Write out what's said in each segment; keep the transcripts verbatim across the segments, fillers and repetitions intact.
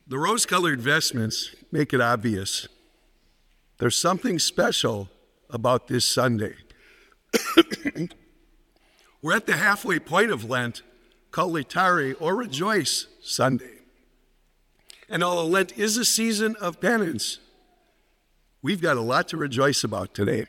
The rose-colored vestments make it obvious. There's something special about this Sunday. We're at the halfway point of Lent, called Laetare, or Rejoice Sunday. And although Lent is a season of penance, we've got a lot to rejoice about today.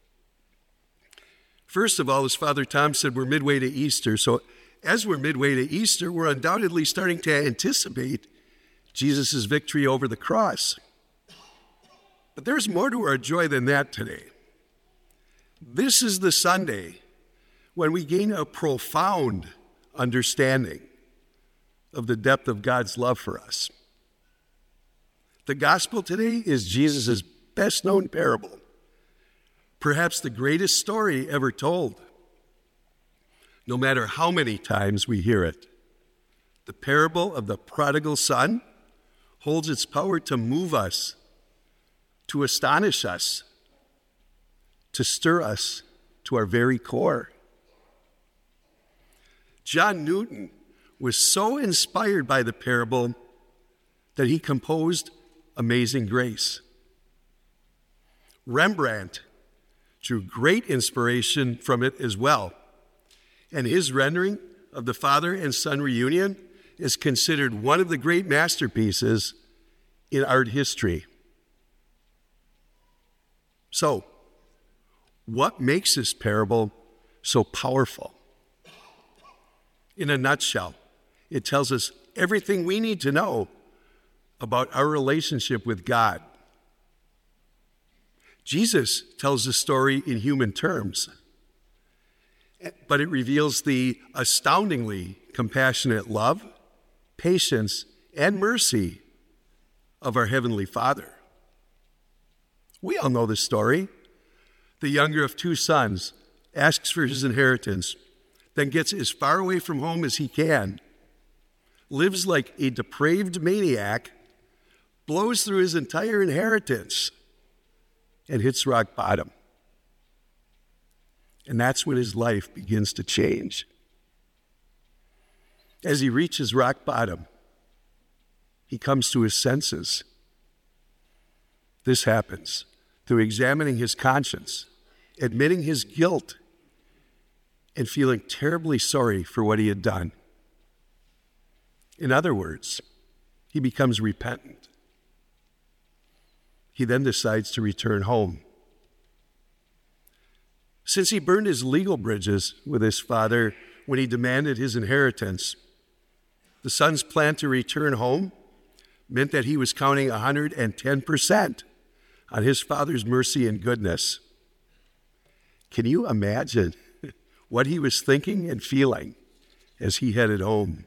First of all, as Father Tom said, we're midway to Easter. So as we're midway to Easter, we're undoubtedly starting to anticipate Jesus' victory over the cross. But there's more to our joy than that today. This is the Sunday when we gain a profound understanding of the depth of God's love for us. The gospel today is Jesus' best-known parable, perhaps the greatest story ever told. No matter how many times we hear it, the parable of the prodigal son holds its power to move us, to astonish us, to stir us to our very core. John Newton was so inspired by the parable that he composed Amazing Grace. Rembrandt drew great inspiration from it as well, and his rendering of the father and son reunion is considered one of the great masterpieces in art history. So, what makes this parable so powerful? In a nutshell, it tells us everything we need to know about our relationship with God. Jesus tells the story in human terms, but it reveals the astoundingly compassionate love, patience, and mercy of our Heavenly Father. We all know this story. The younger of two sons asks for his inheritance, then gets as far away from home as he can, lives like a depraved maniac, blows through his entire inheritance, and hits rock bottom. And that's when his life begins to change. As he reaches rock bottom, he comes to his senses. This happens through examining his conscience, admitting his guilt, and feeling terribly sorry for what he had done. In other words, he becomes repentant. He then decides to return home. Since he burned his legal bridges with his father when he demanded his inheritance, the son's plan to return home meant that he was counting one hundred ten percent on his father's mercy and goodness. Can you imagine what he was thinking and feeling as he headed home?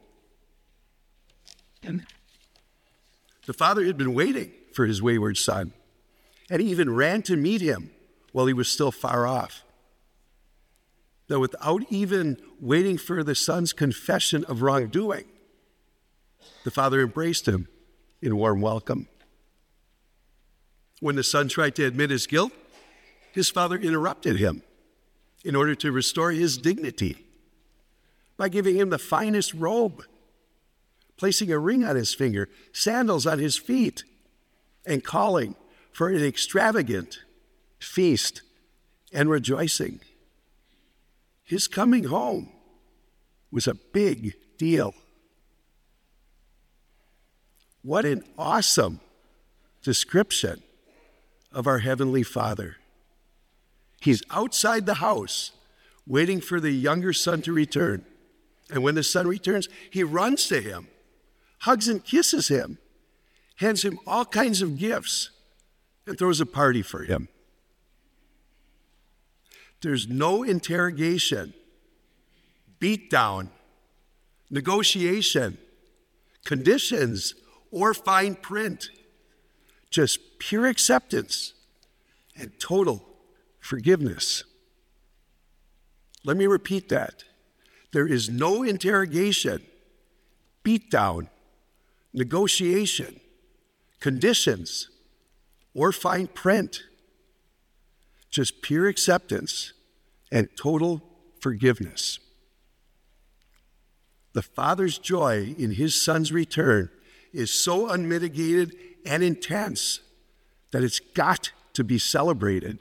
The father had been waiting for his wayward son, and he even ran to meet him while he was still far off. Though without even waiting for the son's confession of wrongdoing, the father embraced him in warm welcome. When the son tried to admit his guilt, his father interrupted him in order to restore his dignity by giving him the finest robe, placing a ring on his finger, sandals on his feet, and calling for an extravagant feast and rejoicing. His coming home was a big deal. What an awesome description of our Heavenly Father. He's outside the house waiting for the younger son to return. And when the son returns, he runs to him, hugs and kisses him, hands him all kinds of gifts, and throws a party for him. There's no interrogation, beatdown, negotiation, conditions, or fine print. Just pure acceptance and total forgiveness. Let me repeat that. There is no interrogation, beatdown, negotiation, conditions, or fine print. Just pure acceptance and total forgiveness. The Father's joy in his Son's return is so unmitigated and intense that it's got to be celebrated.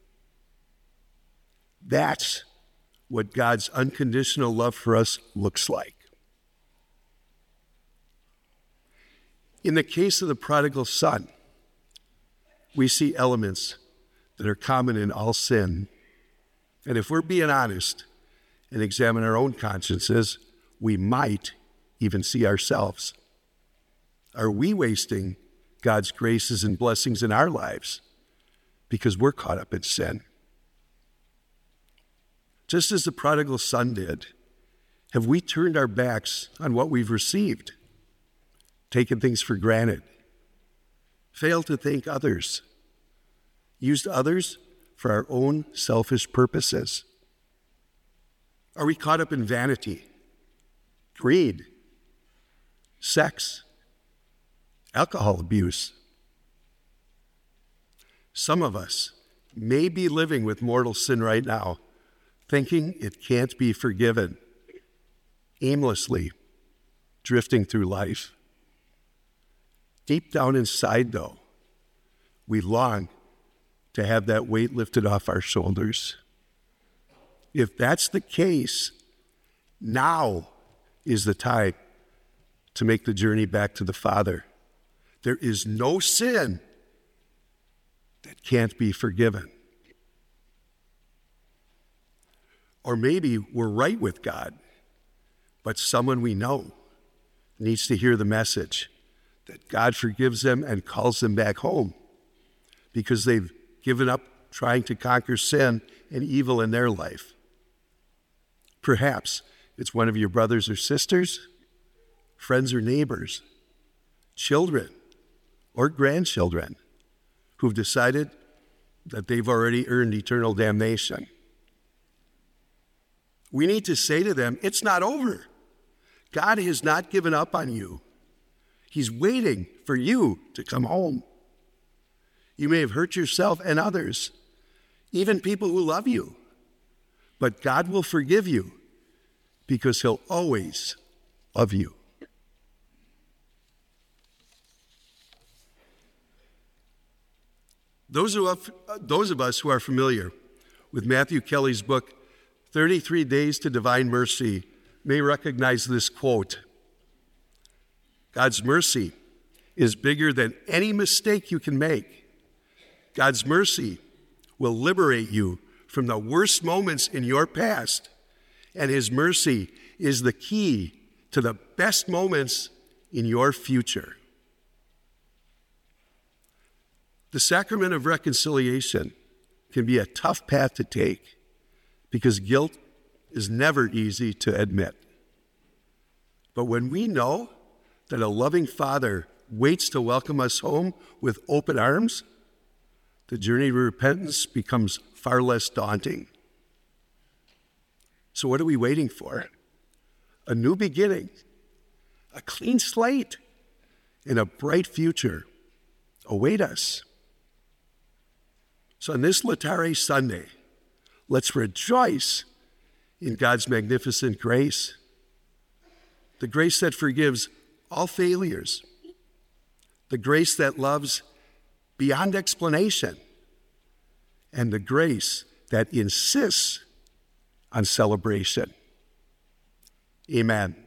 That's what God's unconditional love for us looks like. In the case of the prodigal son, we see elements that are common in all sin. And if we're being honest and examine our own consciences, we might even see ourselves. Are we wasting God's graces and blessings in our lives because we're caught up in sin? Just as the prodigal son did, have we turned our backs on what we've received, taken things for granted, failed to thank others, used others for our own selfish purposes? Are we caught up in vanity, greed, sex, alcohol abuse? Some of us may be living with mortal sin right now, thinking it can't be forgiven, aimlessly drifting through life. Deep down inside, though, we long to have that weight lifted off our shoulders. If that's the case, now is the time to make the journey back to the Father. There is no sin that can't be forgiven. Or maybe we're right with God, but someone we know needs to hear the message that God forgives them and calls them back home because they've given up trying to conquer sin and evil in their life. Perhaps it's one of your brothers or sisters, friends or neighbors, children or grandchildren who've decided that they've already earned eternal damnation. We need to say to them, it's not over. God has not given up on you. He's waiting for you to come home. You may have hurt yourself and others, even people who love you, but God will forgive you because he'll always love you. Those of, us, those of us who are familiar with Matthew Kelly's book, thirty-three Days to Divine Mercy, may recognize this quote. God's mercy is bigger than any mistake you can make. God's mercy will liberate you from the worst moments in your past, and his mercy is the key to the best moments in your future. The sacrament of reconciliation can be a tough path to take because guilt is never easy to admit. But when we know that a loving Father waits to welcome us home with open arms, the journey to repentance becomes far less daunting. So what are we waiting for? A new beginning, a clean slate, and a bright future await us. So on this Laetare Sunday, let's rejoice in God's magnificent grace, the grace that forgives all failures, the grace that loves beyond explanation, and the grace that insists on celebration. Amen.